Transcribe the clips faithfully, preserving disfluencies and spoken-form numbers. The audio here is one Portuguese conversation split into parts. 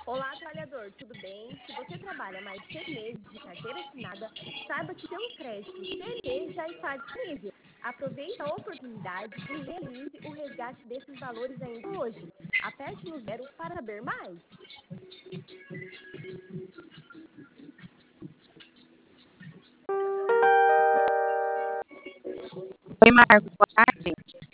Olá, trabalhador, tudo bem? Se você trabalha mais de seis meses de carteira assinada, saiba que seu crédito C L T já está disponível. Aproveite a oportunidade e realize o resgate desses valores ainda hoje. Aperte no zero para saber mais. Oi, Marcos, boa tarde.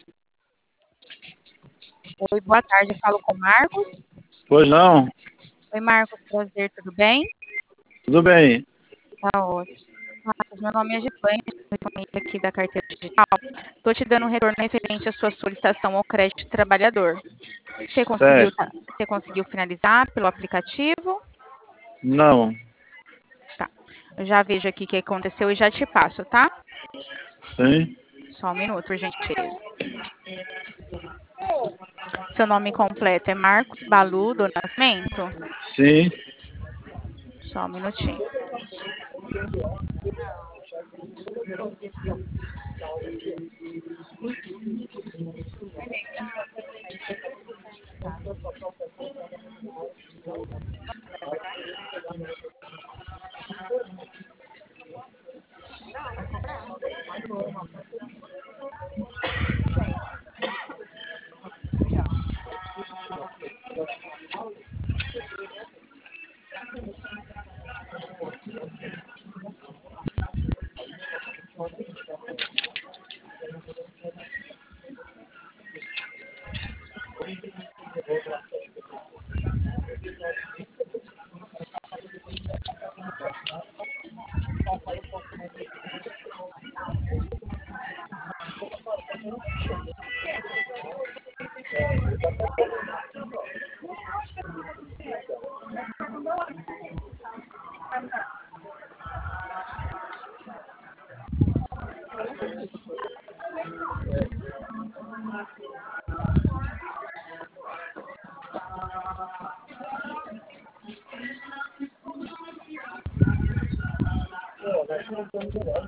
Oi, boa tarde, eu falo com o Marcos. Pois não, Oi, Marcos, prazer, tudo bem? tudo bem. Tá ótimo. Marcos, meu nome é Gislaine, sou aqui da carteira digital. Estou te dando um retorno referente à sua solicitação ao crédito trabalhador. Você conseguiu, Certo. tá- você conseguiu finalizar pelo aplicativo? Não, Tá. Eu já vejo aqui o que aconteceu e já te passo, tá? sim, Só um minuto, por gentileza. Seu nome completo é Marcos Balu do Nascimento? sim. Só um minutinho.